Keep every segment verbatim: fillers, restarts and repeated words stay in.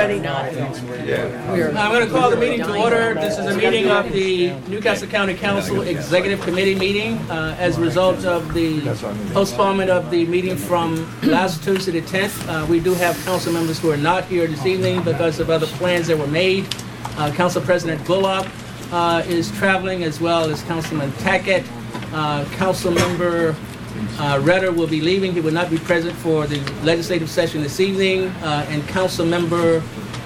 already not. I'm going to call the meeting to order. This is a meeting of the Newcastle County Council Executive Committee meeting uh, as a result of the postponement of the meeting from last Tuesday the tenth. Uh, we do have council members who are not here this evening because of other plans that were made. Uh, Council President Bullock uh, is traveling, as well as Councilman Tackett. Uh, Council Member Uh, Redder will be leaving. He will not be present for the legislative session this evening. Uh, and Council Member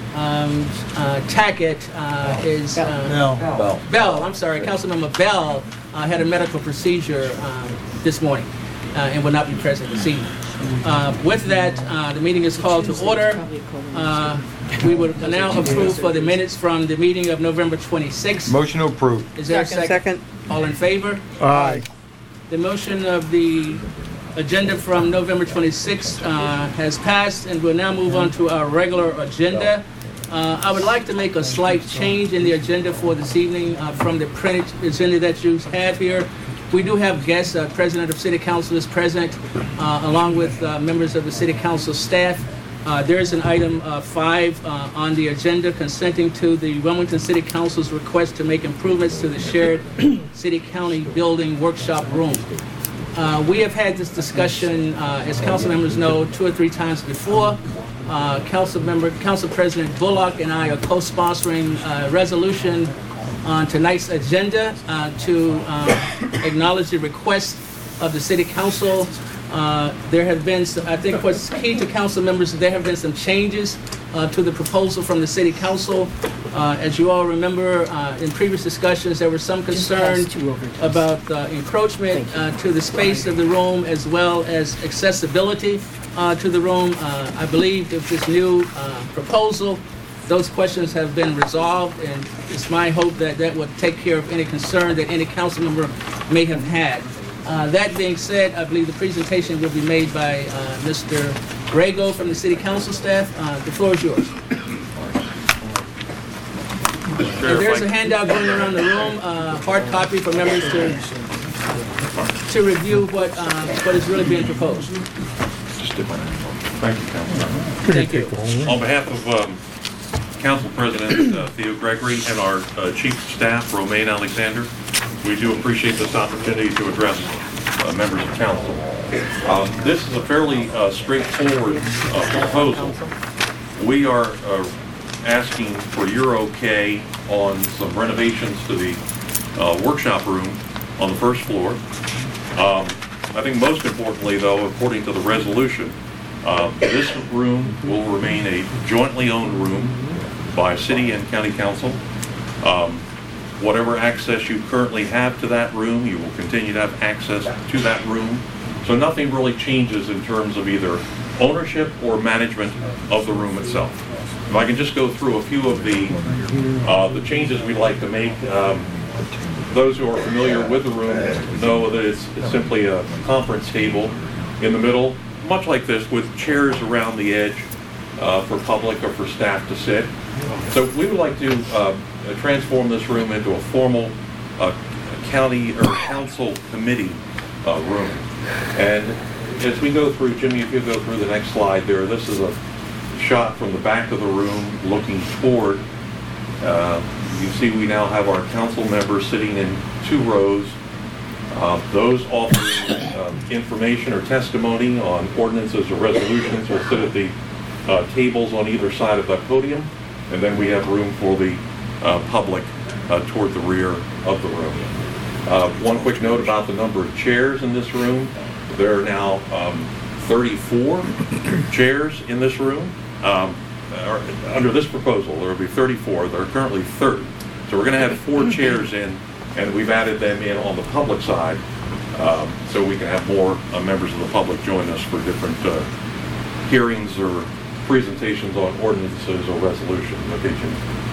um, uh, Tackett uh, is... Uh, Bell. Bell, I'm sorry. Council Member Bell uh, had a medical procedure um, this morning uh, and will not be present this evening. Uh, with that, uh, the meeting is called to order. Uh, we will now approve for the minutes from the meeting of November twenty-sixth. Motion to approve. Is there a second? Second. All in favor? Aye. The motion of the agenda from November twenty-sixth uh, has passed, and we'll now move on to our regular agenda. Uh, I would like to make a slight change in the agenda for this evening uh, from the printed agenda that you have here. We do have guests. Uh, President of City Council is present, uh, along with uh, members of the City Council staff. Uh, there is an item uh, five uh, on the agenda consenting to the Wilmington City Council's request to make improvements to the shared city-county building workshop room. Uh, we have had this discussion, uh, as council members know, two or three times before. Uh, council member, Council President Bullock and I are co-sponsoring a resolution on tonight's agenda uh, to uh, acknowledge the request of the City Council. Uh, there have been, some, I think what's key to council members, there have been some changes uh, to the proposal from the City Council. Uh, as you all remember, uh, in previous discussions, there was some concern about uh, encroachment uh, to the space of the room, as well as accessibility uh, to the room. Uh, I believe with this new uh, proposal, those questions have been resolved, and it's my hope that that will take care of any concern that any council member may have had. Uh, that being said, I believe the presentation will be made by uh, Mister Grego from the City Council staff. Uh, the floor is yours. If there's a handout going around the room, uh, hard copy for members to to review what uh, what is really being proposed. Thank you, Councilman. Thank you. On behalf of um, Council President uh, Theo Gregory and our uh, Chief of Staff, Romaine Alexander, we do appreciate this opportunity to address uh, members of Council. Uh, this is a fairly uh, straightforward uh, proposal. We are uh, asking for your okay on some renovations to the uh, workshop room on the first floor. Um, I think most importantly, though, according to the resolution, uh, this room will remain a jointly owned room by City and County Council. Um, Whatever access you currently have to that room, you will continue to have access to that room. So nothing really changes in terms of either ownership or management of the room itself. If I can just go through a few of the uh, the changes we'd like to make. Um, those who are familiar with the room know that it's, it's simply a conference table in the middle, much like this, with chairs around the edge uh, for public or for staff to sit. So we would like to uh, transform this room into a formal uh, county or council committee uh, room. And as we go through, Jimmy, if you go through the next slide there, this is a shot from the back of the room looking toward. Uh, you see we now have our council members sitting in two rows. Uh, those offering uh, information or testimony on ordinances or resolutions will sit at the uh, tables on either side of that podium. And then we have room for the uh, public uh, toward the rear of the room. Uh, one quick note about the number of chairs in this room. There are now um, thirty-four chairs in this room. Um, or, under this proposal, there will be thirty-four. There are currently thirty. So we're going to have four chairs in, and we've added them in on the public side um, so we can have more uh, members of the public join us for different uh, hearings or presentations on ordinances or resolutions. Okay, Jim.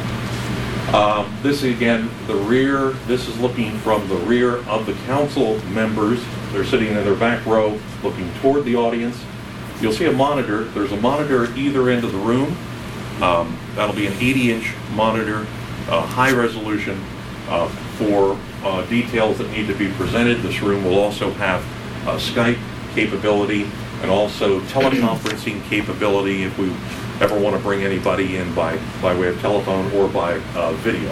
Um, this again, the rear, this is looking from the rear of the council members. They're sitting in their back row looking toward the audience. You'll see a monitor. There's a monitor at either end of the room. Um, that'll be an eighty inch monitor, uh, high resolution uh, for uh, details that need to be presented. This room will also have uh, Skype capability and also teleconferencing capability if we ever want to bring anybody in by, by way of telephone or by uh, video.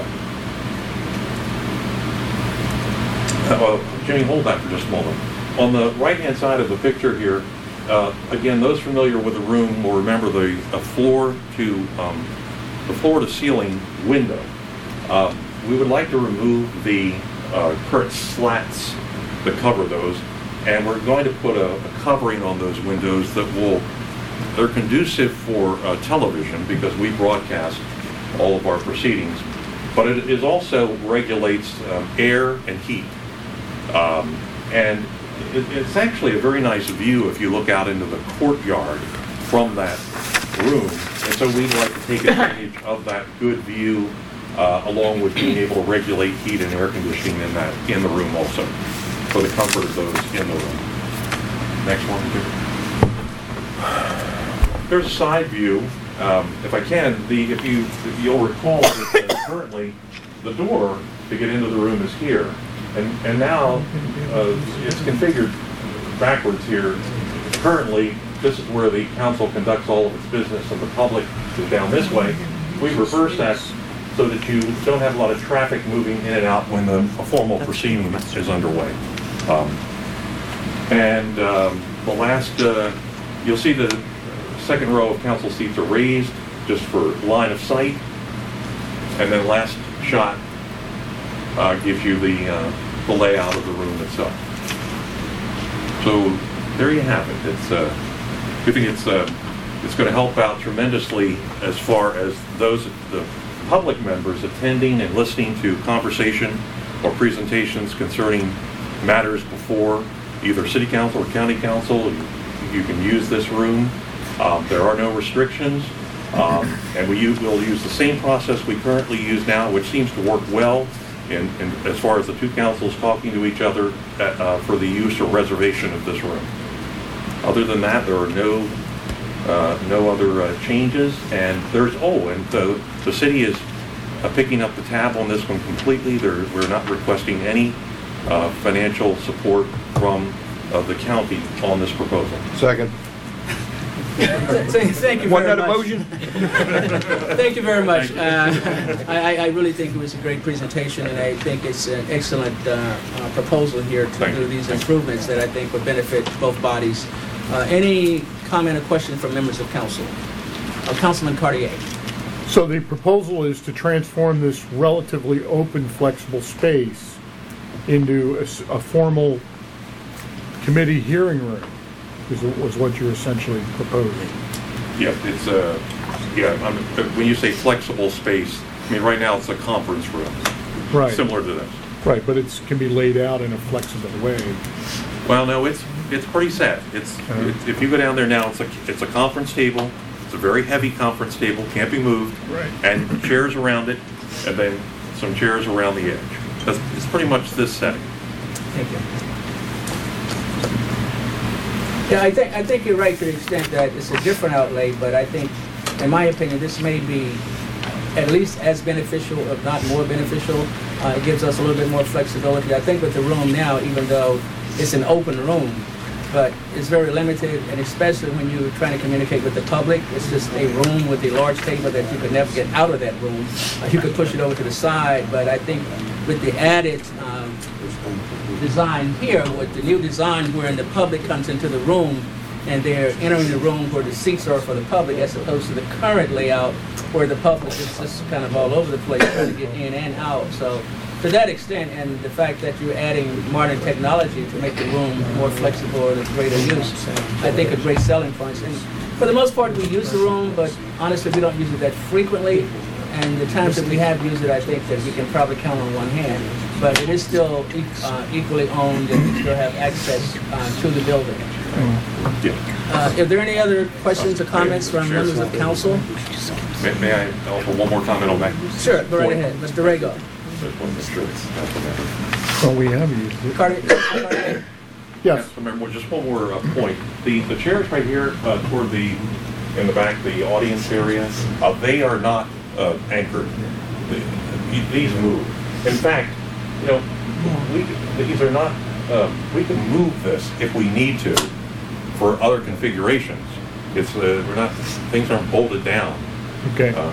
Uh, well, Jimmy, hold that for just a moment. On the right-hand side of the picture here, uh, again, those familiar with the room will remember the a floor to um, the floor to ceiling window. Uh, we would like to remove the uh, current slats that cover those, and we're going to put a, a covering on those windows that will, they're conducive for uh, television because we broadcast all of our proceedings, but it is also regulates um, air and heat. Um, and it, it's actually a very nice view if you look out into the courtyard from that room, and so we'd like to take advantage of that good view uh, along with being able to regulate heat and air conditioning in that in the room also, for the comfort of those in the room. Next one, Jim. There's a side view. Um, if I can, the if you if you'll recall that uh, currently the door to get into the room is here, and and now uh, it's configured backwards here. Currently, this is where the council conducts all of its business, and the public is down this way. We've reversed that so that you don't have a lot of traffic moving in and out when the a formal proceeding is underway. Um, and um, the last, uh, you'll see the second row of council seats are raised just for line of sight. And then last shot uh, gives you the, uh, the layout of the room itself. So there you have it. It's, uh, we think it's, uh, it's going to help out tremendously as far as those, the public members attending and listening to conversation or presentations concerning matters before either city council or county council. You, you can use this room. Um, there are no restrictions, um, and we use, we'll use the same process we currently use now, which seems to work well in, in as far as the two councils talking to each other at, uh, for the use or reservation of this room. Other than that, there are no uh, no other uh, changes, and there's oh, and the the city is uh, picking up the tab on this one completely. There, we're not requesting any Uh, financial support from uh, the county on this proposal. Second. Thank you very much. Wasn't that a motion? Thank you very much. Uh, I, I really think it was a great presentation, and I think it's an excellent uh, uh, proposal here to Thank do you. these improvements that I think would benefit both bodies. Uh, any comment or question from members of council? Uh, Councilman Cartier. So the proposal is to transform this relatively open, flexible space into a, s- a formal committee hearing room, is was what you're essentially proposing. Yeah, it's a, yeah, I'm, when you say flexible space, I mean, right now it's a conference room, Right. similar to this. Right, but it can be laid out in a flexible way. Well, no, it's, it's pretty set. It's, Uh-huh. it's, if you go down there now, it's a, it's a conference table. It's a very heavy conference table, can't be moved. Right. And chairs around it, and then some chairs around the edge. That's, it's pretty much this setting. Thank you. Yeah, I think, I think you're right to the extent that it's a different outlay, but I think, in my opinion, this may be at least as beneficial, if not more beneficial. Uh, it gives us a little bit more flexibility. I think with the room now, even though it's an open room, but it's very limited, and especially when you're trying to communicate with the public, it's just a room with a large table that you could never get out of that room. Uh, you could push it over to the side, but I think with the added um, design here, with the new design wherein the public comes into the room and they're entering the room where the seats are for the public, as opposed to the current layout where the public is just kind of all over the place trying to get in and out. So to that extent, and the fact that you're adding modern technology to make the room more flexible or the greater use, I think a great selling point. And for the most part, we use the room, but honestly, we don't use it that frequently. And the times that we have used it, I think that we can probably count on one hand. But it is still e- uh, equally owned, and we still have access uh, to the building. Yeah. Uh, Are there any other questions or comments from members of council? May, may I offer one more comment on that? Sure, go right ahead. Mister Rego. Just want to make sure it's implemented. Well, we have used it. Carter, Carter, Yes. Remember, just one more uh, point. The the chairs right here uh, toward the, in the back, the audience area, uh, they are not uh, anchored. The- These move. In fact, you know, we, these are not, uh, we can move this if we need to for other configurations. It's, uh, we're not things aren't bolted down. Okay. Uh,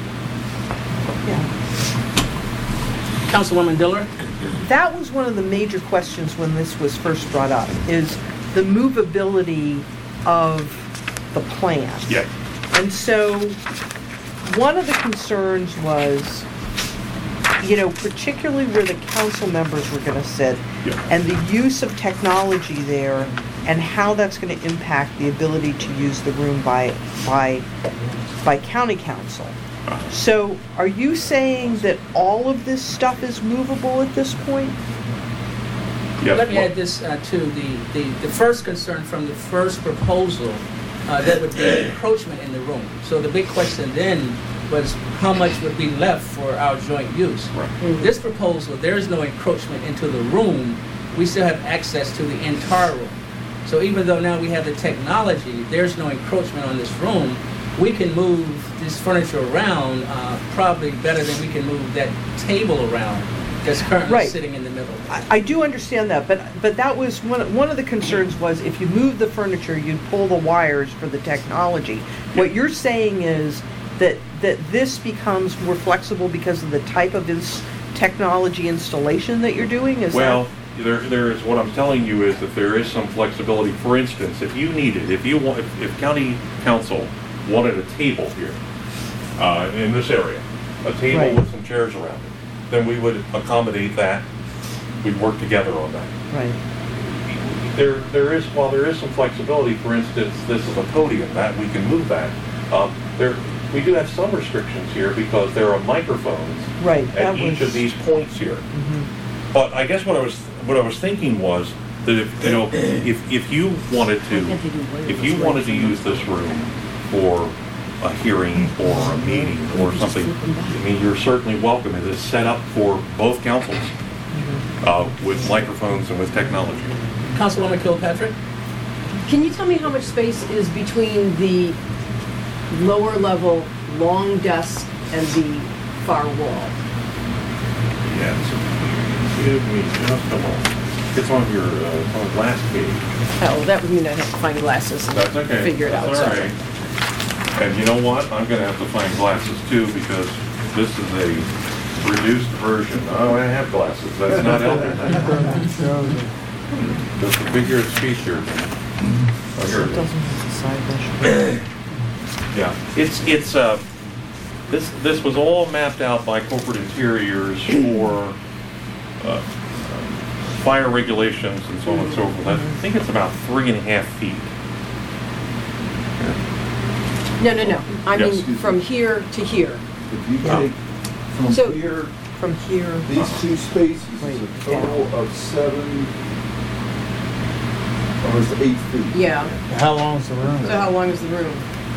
Councilwoman Diller? That was one of the major questions when this was first brought up, is the movability of the plan. Yeah, And so, one of the concerns was, you know, particularly where the council members were gonna sit, Yeah. and the use of technology there, and how that's gonna impact the ability to use the room by, by, by county council. So, are you saying that all of this stuff is movable at this point? yes. Let me well, add this uh, to the, the, the first concern from the first proposal, uh, that would be encroachment in the room. So the big question then was how much would be left for our joint use. Right. This proposal, there is no encroachment into the room. We still have access to the entire room. So even though now we have the technology, there's no encroachment on this room. We can move this furniture around uh, probably better than we can move that table around that's currently Right. sitting in the middle. I, I do understand that, but, but that was, one, one of the concerns was if you move the furniture, you'd pull the wires for the technology. What you're saying is that, that this becomes more flexible because of the type of ins- technology installation that you're doing, is that? Well, there, there is, what I'm telling you is that there is some flexibility. For instance, if you needed, if you want, if, if county council wanted a table here, uh, in this area, a table Right. with some chairs around it, then we would accommodate that. We'd work together on that. Right. There, there is, while there is some flexibility, for instance, this is a podium, that we can move that. Um, there, we do have some restrictions here because there are microphones Right, at that each was- of these points here. Mhm. But I guess what I was, what I was thinking was that if, you know, if, if you wanted to, if you wanted to use this room for a hearing or a meeting or something, I mean, you're certainly welcome. It is set up for both councils, uh, with microphones and with technology. Councilwoman Kilpatrick? Can you tell me how much space is between the lower level long desk and the far wall? Yes. Give me just a moment. It's on your, uh, it's on the last page. Oh, that would mean I'd have to find glasses and That's okay. figure it out. That's all so- right. And you know what? I'm gonna have to find glasses too, because this is a reduced version. Oh, I have glasses. That's not helping. Just a figure of speech here. Oh, here it is. Doesn't have the side measure. Yeah, it's, it's, uh, this, this was all mapped out by corporate interiors for, uh, fire regulations and so on and so forth. I think it's about three and a half feet. No, no, no. I Yes. mean, from here to here. If you take from So- here, From here, these two spaces is Wait, a total of seven, almost eight feet. Yeah. How long's the room? So how long is the room?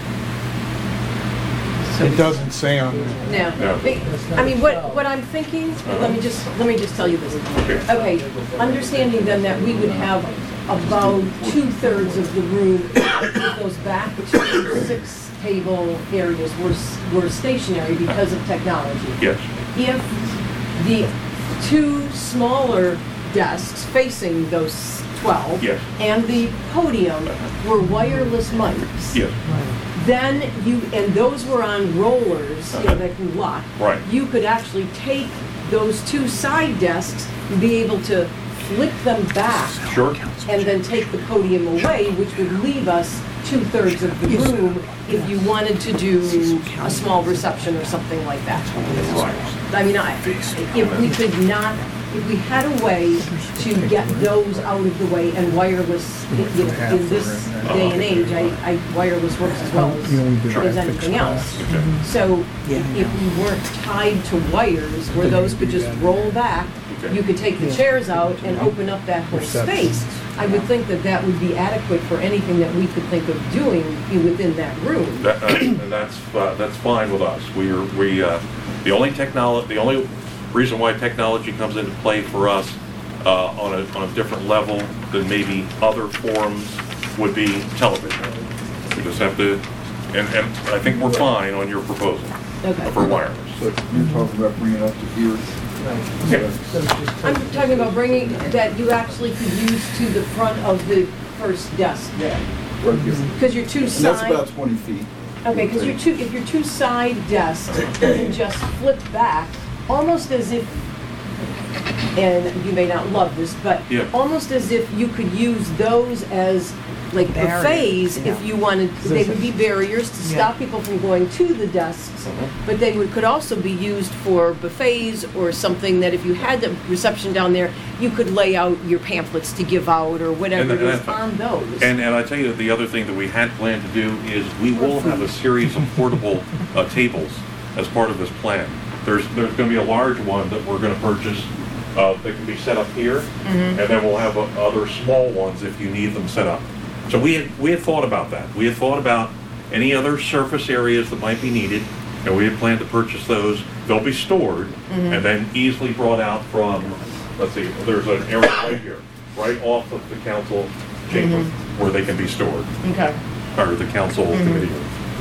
It doesn't say on there. No. No. I mean, what, what I'm thinking, let me just, let me just tell you this. Okay. Okay, understanding then that we would have about two-thirds of the room, those back two six table areas were, s- were stationary because of technology. Yes, If the two smaller desks facing those twelve Yes. and the podium were wireless mics, yes, then you, and those were on rollers, you know, Uh-huh. that can lock. Right. You could actually take those two side desks and be able to flip them back sure. and then take the podium away, which would leave us two-thirds of the room if you wanted to do a small reception or something like that. Right. I mean, I, if we could not, if we had a way to get those out of the way and wireless, you know, in this day and age, I, I, wireless works as well as, as anything else. So Yeah. if we weren't tied to wires where those could just roll back, you could take the chairs out and open up that whole space. I would think that that would be adequate for anything that we could think of doing within that room. That, uh, and that's, uh, that's fine with us. We are, we, uh, the only technology, the only reason why technology comes into play for us, uh, on a, on a different level than maybe other forums would be television. We just have to, and, and I think we're fine on your proposal Okay. for wireless. So you're talking about bringing up to here? Yeah. I'm talking about bringing, that you actually could use to the front of the first desk. Right here. Because your two And that's about sides, twenty feet. Okay, because you're two, if you're two side desks, you can just flip back, almost as if, and you may not love this, but Yeah. almost as if you could use those as like Barriers, buffets if yeah. you wanted, they would be barriers to stop Yeah. people from going to the desks, but they would, could also be used for buffets or something that if you had the reception down there, you could lay out your pamphlets to give out or whatever And it is that's- on those. And, and I tell you, the other thing that we had planned to do is we will have a series of portable uh, tables as part of this plan. There's, there's gonna be a large one that we're gonna purchase, uh, that can be set up here, and then we'll have uh, other small ones if you need them set up. So we had, we had thought about that. We had thought about any other surface areas that might be needed, and we had planned to purchase those. They'll be stored and then easily brought out from, let's see, there's an area right here, right off of the council chamber where they can be stored, Okay. or the council committee.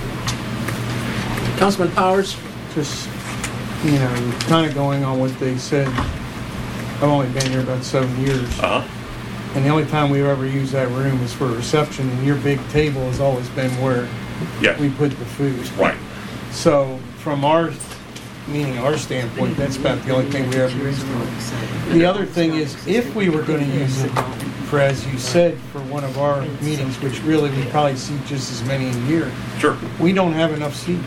Councilman Powers? Just, you know, kind of going on what they said. I've only been here about seven years. Uh-huh. And the only time we've ever used that room is for reception, and your big table has always been where Yeah, we put the food. right. So from our, meaning our standpoint, that's about the only thing we ever used it for. The other thing is, if we were going to use it for, as you said, for one of our meetings, which really we probably see just as many a year, Sure. we don't have enough seats.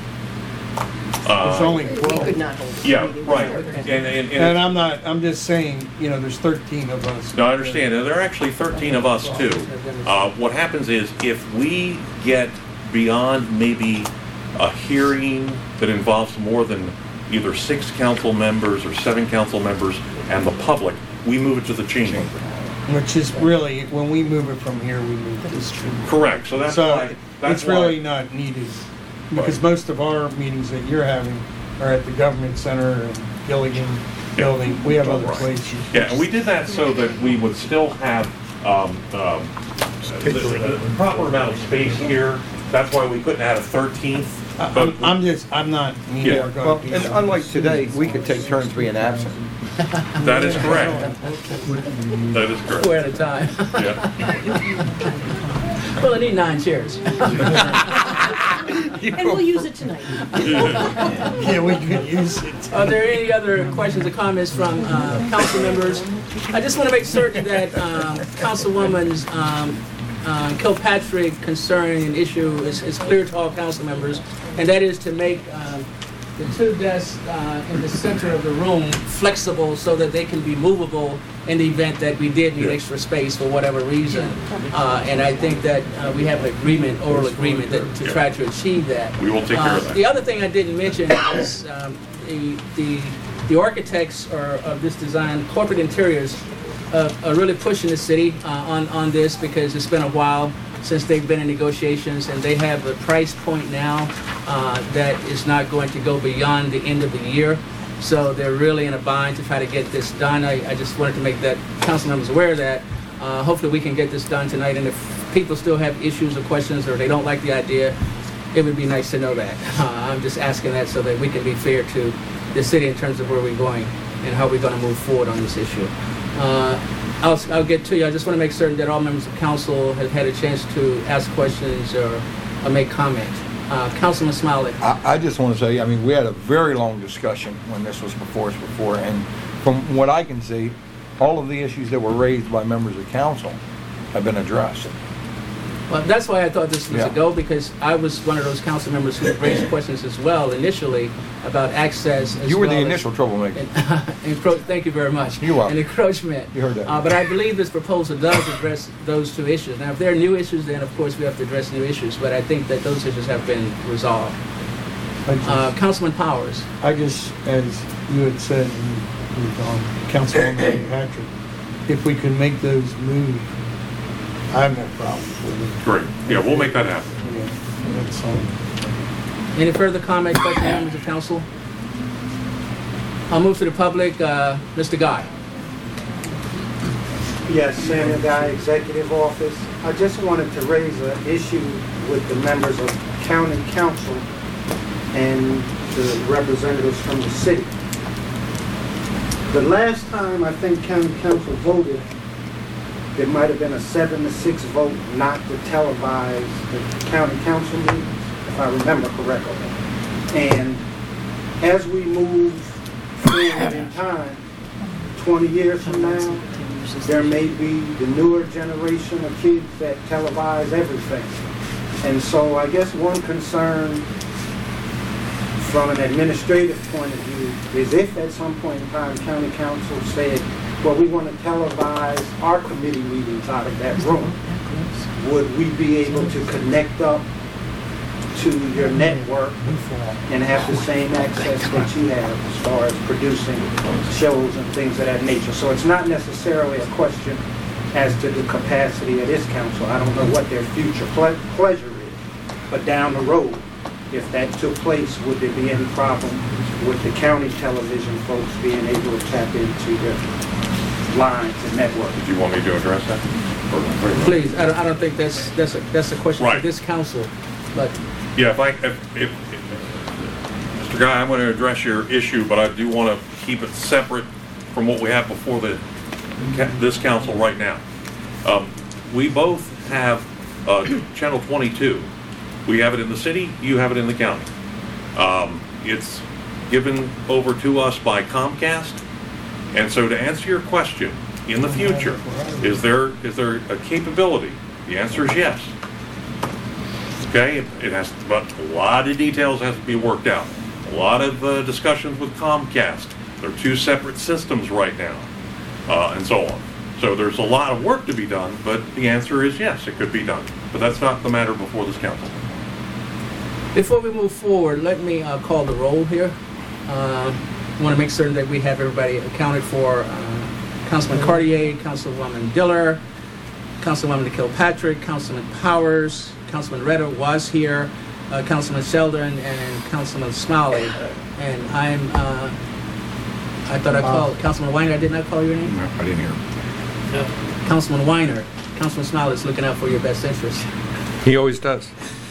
There's Uh, only We twelve. could not hold. Yeah, right. And, and, And and, I'm not, I'm just saying, you know, there's thirteen of us. no, I understand. And there are actually thirteen of us too. Uh, what happens is if we get beyond maybe a hearing that involves more than either six council members or seven council members and the public, we move it to the chamber. Which is really, when we move it from here, we move this to. Correct. So that's So why, that's it's really why, not needed. Because Right. most of our meetings that you're having are at the government center and Gilligan building. We have other Right. places. yeah, and we did that so that we would still have, um, um, the, the proper amount of space here. That's why we couldn't add a thirteenth. I- But I'm, I'm just, I'm not, meaning Yeah. we're Well, going to be. and unlike today, we could take turns being absent. that is correct. That is correct. Two at a time. Yeah. Well, I need nine chairs. And we'll use it tonight. Yeah, we could use it. Are there any other questions or comments from uh, council members? I just want to make certain that um, Councilwoman's um, uh, Kilpatrick concerning an issue is is clear to all council members, and that is to make um, the two desks uh, in the center of the room flexible so that they can be movable in the event that we did need Yeah. extra space for whatever reason. Uh, And I think that uh, we have an agreement, oral agreement, that to try to achieve that. We will take care of Uh, that. The other thing I didn't mention is um, the, the, the architects are, of this design, Corporate Interiors, uh, are really pushing the city uh, on, on this because it's been a while since they've been in negotiations, and they have a price point now uh, that is not going to go beyond the end of the year. So they're really in a bind to try to get this done. I, I just wanted to make that council members aware of that. Uh, hopefully we can get this done tonight, and if people still have issues or questions or they don't like the idea, it would be nice to know that. Uh, I'm just asking that so that we can be fair to the city in terms of where we're going and how we're going to move forward on this issue. Uh, I'll, I'll get to you. I just want to make certain that all members of council have had a chance to ask questions or, or make comment. Uh, Councilman Smiley. I, I just want to say, I mean, we had a very long discussion when this was before us before, and from what I can see, all of the issues that were raised by members of council have been addressed. Well, that's why I thought this was Yeah. a go, because I was one of those council members who raised questions as well initially about access. As You were the well as- initial troublemaker. Encro- Thank you very much. You're welcome. And encroachment. You heard that. Uh, but I believe this proposal does address those two issues. Now, if there are new issues, then of course we have to address new issues, but I think that those issues have been resolved. I just- Uh, Councilman Powers. I just, as you had said with um, Councilwoman Patrick, if we could make those move, I have no problem with it. Great. Yeah, we'll make that happen. Yeah, that's, um, Any further comments, questions, members of council? I'll move to the public. Uh, Mister Guy. Yes, Samuel Guy, Executive Office. I just wanted to raise an issue with the members of County Council and the representatives from the city. The last time I think County Council voted, there might have been a seven to six vote not to televise the County Council meetings. I if I remember correctly. And as we move forward in time, twenty years from now, there may be the newer generation of kids that televise everything. And so I guess one concern from an administrative point of view is if at some point in time county council said, well, we want to televise our committee meetings out of that room, would we be able to connect up to your network and have the same access that you have as far as producing shows and things of that nature? So it's not necessarily a question as to the capacity of this council. I don't know what their future ple- pleasure is, but down the road, if that took place, would there be any problem with the county television folks being able to tap into the lines and networks? Did you want me to address that? Or- Please, I don't, I don't think that's, that's a, that's a question for Right. this council, but Yeah, if I, if, if, Mister Guy, I'm going to address your issue, but I do want to keep it separate from what we have before the, this council right now. Um, we both have, uh, Channel twenty-two. We have it in the city, you have it in the county. Um, it's given over to us by Comcast. And so to answer your question, in the future, is there, is there a capability? The answer is yes. Okay, it it has, but a lot of details has to be worked out. A lot of uh, discussions with Comcast. They're two separate systems right now, uh, and so on. So there's a lot of work to be done, but the answer is yes, it could be done. But that's not the matter before this council. before we move forward, let me uh, call the roll here. Uh, I want to make certain that we have everybody accounted for. Uh, Councilman Cartier, Councilwoman Diller, Councilwoman Kilpatrick, Councilman Powers, Councilman Redder was here, uh, Councilman Sheldon, and Councilman Smalley. And I'm, uh, I thought I called, Councilman Weiner, I did not call your name? No, I didn't hear. Councilman Weiner, Councilman Smalley is looking out for your best interest. He always does.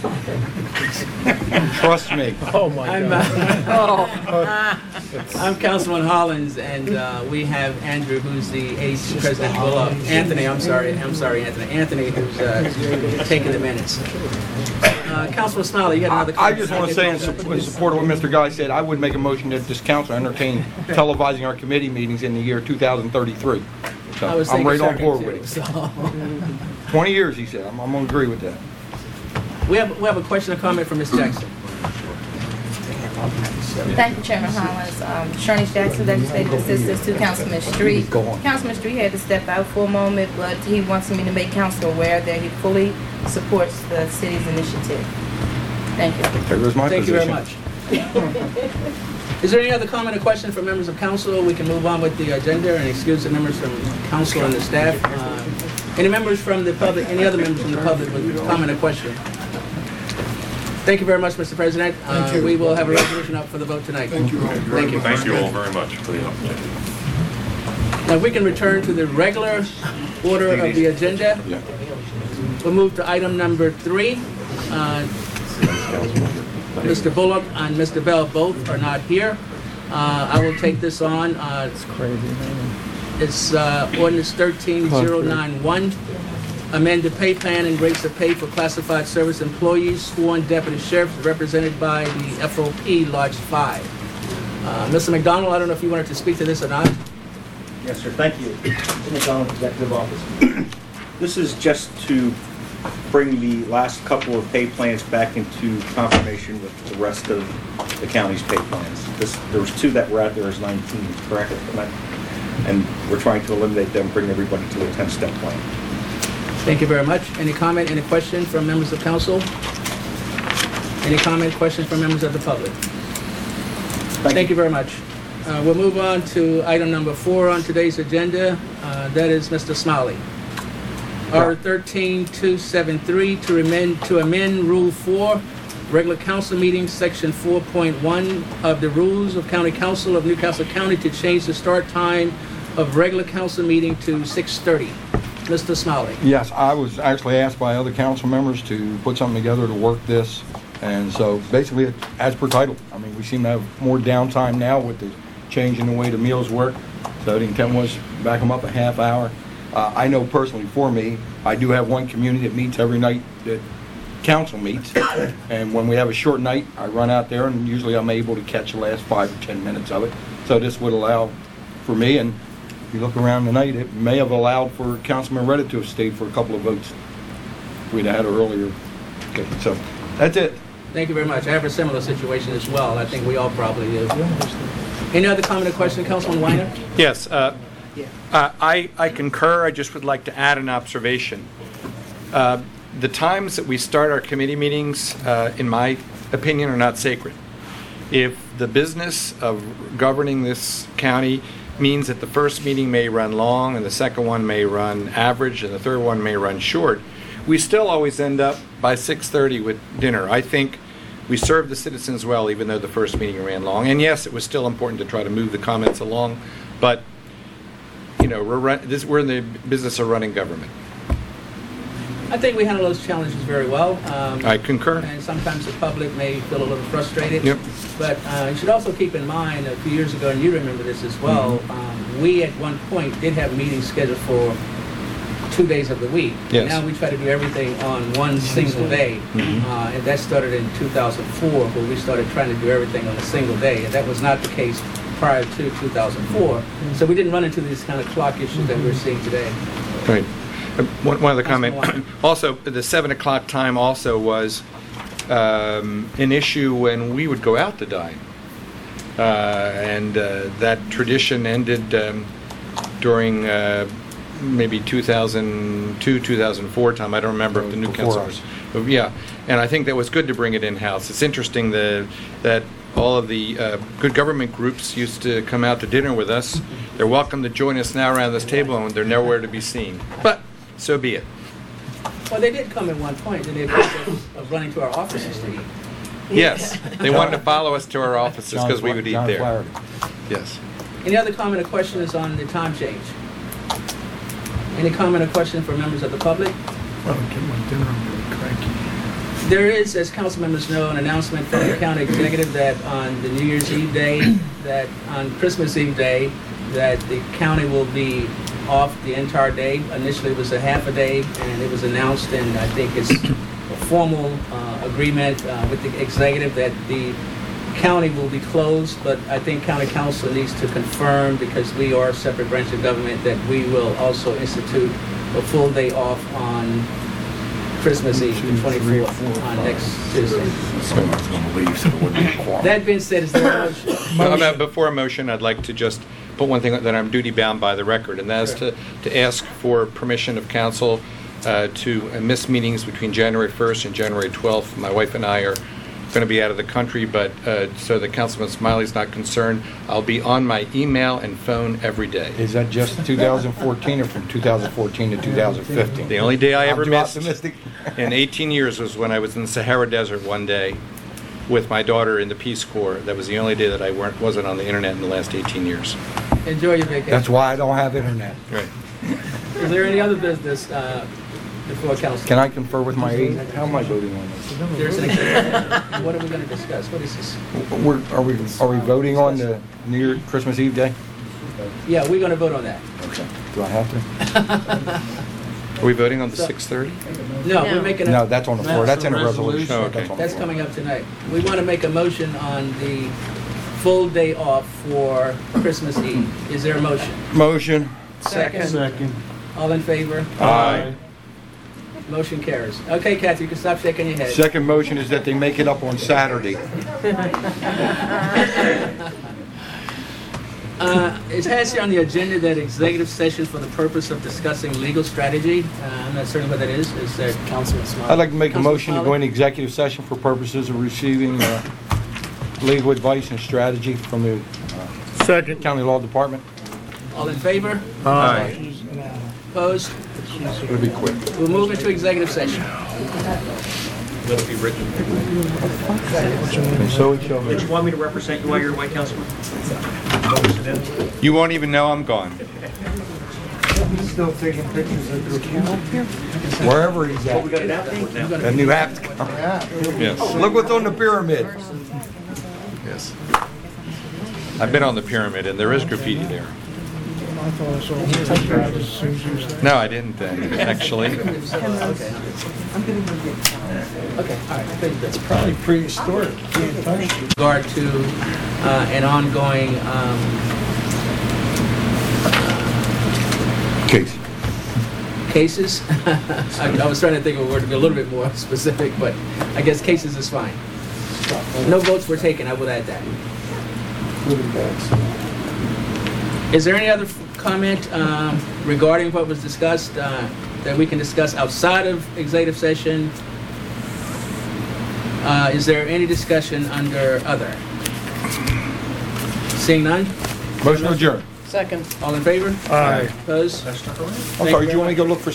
Trust me. Oh, my I'm, God. uh, I'm Councilman Hollins, and uh, we have Andrew, who's the A C President. Well, uh, Anthony, I'm sorry, I'm sorry, Anthony. Anthony, who's uh, taking the minutes. Uh, Councilman Smiley, you had another I comment? just want to say in su- in support of what Mister Guy said, I would make a motion that this council entertain televising our committee meetings in the year two thousand thirty-three. So I was I'm thinking right on second, board too, with it. so. twenty years, he said. I'm, I'm going to agree with that. We have, we have a question or comment from Miz Jackson. Thank you, Chairman Hollins. Um, Shirley Jackson, legislative assistant to Councilman Street. Go on. Councilman Street had to step out for a moment, but he wants me to make council aware that he fully supports the city's initiative. Thank you. There goes my Thank you very position. much. Is there any other comment or question from members of council? We can move on with the agenda and excuse the members from council and the staff. Uh, Any members from the public, any other members from the public with comment or question? Thank you very much, Mister President. Uh, We will have a resolution up for the vote tonight. Thank you. Thank you. Thank you all very much for the opportunity. Now, we can return to the regular order of the agenda. Yeah. We'll move to item number three. Uh, Mister Bullock and Mister Bell both are not here. Uh, I will take this on. Uh, It's crazy. It's uh, ordinance thirteen oh nine one. Amend the pay plan and rates of pay for classified service employees, sworn deputy sheriffs represented by the F O P Lodge five. Uh, Mister McDonald, I don't know if you wanted to speak to this or not. Yes, sir. Thank you. McDonald, Executive Office. This is just to bring the last couple of pay plans back into confirmation with the rest of the county's pay plans. This, there was two that were out there as nineteen, correct? And we're trying to eliminate them, bring everybody to a ten-step plan. Thank you very much. Any comment, any question from members of council? Any comment, question from members of the public? Thank you very much. Uh, We'll move on to item number four on today's agenda. Uh, That is Mister Smiley. R thirteen two seventy-three to amend, to amend Rule four, regular council meetings, Section four point one of the Rules of County Council of Newcastle County to change the start time of regular council meeting to six thirty. Mister Smiley. Yes, I was actually asked by other council members to put something together to work this. And so basically, as per title, I mean, we seem to have more downtime now with the change in the way the meals work. So the intent was back them up a half hour. Uh, I know personally for me, I do have one community that meets every night that council meets. And when we have a short night, I run out there, and usually I'm able to catch the last five or ten minutes of it. So this would allow for me, and if you look around tonight, it may have allowed for Councilman Reddit to have stayed for a couple of votes. If we'd had her earlier. Okay, so that's it. Thank you very much. I have a similar situation as well. I think we all probably do. Any other comment or question, Councilman Weiner? Yes, uh, uh, I, I concur. I just would like to add an observation. Uh, the times that we start our committee meetings, uh, in my opinion, are not sacred. If the business of governing this county means that the first meeting may run long and the second one may run average and the third one may run short, we still always end up by six thirty with dinner. I think we served the citizens well, even though the first meeting ran long. And yes, it was still important to try to move the comments along, but you know, we're run, this, we're in the business of running government. I think we handle those challenges very well. Um, I concur. And sometimes the public may feel a little frustrated. Yep. But uh, you should also keep in mind, a few years ago, and you remember this as well, Mm-hmm. um, we at one point did have meetings scheduled for two days of the week. Yes. Now we try to do everything on one single day. Mhm. Uh, and that started in two thousand four, where we started trying to do everything on a single day. And that was not the case prior to two thousand four. So we didn't run into these kind of clock issues that we're seeing today. Right. Uh, One, one other comment. Councilman Also, the seven o'clock time also was um, an issue when we would go out to dine. Uh, and uh, that tradition ended um, during uh, maybe two thousand two, two thousand four time. I don't remember if the new Before council was. Yeah. And I think that was good to bring it in-house. It's interesting the, that all of the uh, good government groups used to come out to dinner with us. They're welcome to join us now around this table, and they're nowhere to be seen. But so be it. Well, they did come at one point, and they accused us of running to our offices to eat. Yes, they wanted to follow us to our offices because we would eat John there. Flaherty. Yes. Any other comment or questions on the time change? Any comment or question for members of the public? Well, get my dinner, I'm really cranky. There is, as council members know, an announcement from the county executive that on the New Year's Eve day, that on Christmas Eve day, that the county will be off the entire day. Initially, it was a half a day, and it was announced, and I think it's a formal uh, agreement uh, with the executive that the county will be closed, but I think county council needs to confirm, because we are a separate branch of government, that we will also institute a full day off on Christmas Eve, the twenty-fourth, on next Tuesday. Someone's going to leave, so there wouldn't be a quorum. That being said, is there a motion? Uh, uh, Before a motion, I'd like to just put one thing that I'm duty bound by the record, and that is to, to ask for permission of council uh, to uh, miss meetings between January first and January twelfth. My wife and I are going to be out of the country, but uh, so that Councilman Smiley's not concerned, I'll be on my email and phone every day. Is that just two thousand fourteen or from two thousand fourteen to two thousand fifteen? The only day I ever I'm too missed optimistic. in eighteen years was when I was in the Sahara Desert one day with my daughter in the Peace Corps. That was the only day that I weren't, wasn't on the internet in the last eighteen years. Enjoy your vacation. That's why I don't have internet. Right. Is there any other business uh, before council? Can I confer with my aide? How am I voting on this? There's an executive. What are we going to discuss? What is this? We're, are we, are we voting on the New Year, Christmas Eve day? Yeah, we're going to vote on that. Okay. Do I have Are we voting on the So- six thirty? No, No. we're making to? a... No, that's on the floor. That's in a resolution. Oh, okay. That's on the That's floor. coming up tonight. We want to make a motion on the full day off for Christmas Eve. Is there a motion? Motion. Second. Second. All in favor? Aye. Motion carries. Okay, Kathy, you can stop shaking your head. Second motion is that they make it up on Saturday. Uh, It has here on the agenda that executive session for the purpose of discussing legal strategy. Uh, I'm not certain what that is. Is that Councilman Smiley? I'd like to make a Councilman motion to go Smiley? into executive session for purposes of receiving uh, legal advice and strategy from the Second. county law department. All in favor? Aye. Opposed? It'll be quick. We'll move into executive session. Let it be written. And so it shall be. Did you want me to represent you while you're away, Councilman? You won't even know I'm gone. Still taking pictures of your camera? Wherever he's Well, we at. got an applicant now. That new app. Yes. Look what's on the pyramid. Yes. I've been on the pyramid, and there is graffiti there. I thought I saw him as soon as you said. No, I didn't then, actually. Okay. I'm gonna go get. Okay, all right, thank you. It's probably prehistoric. Can't touch it. Regard to uh, an ongoing um, Case. cases. I, I was trying to think of a word to be a little bit more specific, but I guess cases is fine. No votes were taken, I will add that. Is there any other f- comment um, regarding what was discussed uh, that we can discuss outside of executive session? Uh, Is there any discussion under other? Seeing none? Motion adjourned. Second. All in favor? Aye. Opposed? I'm sorry, do you want me to go look for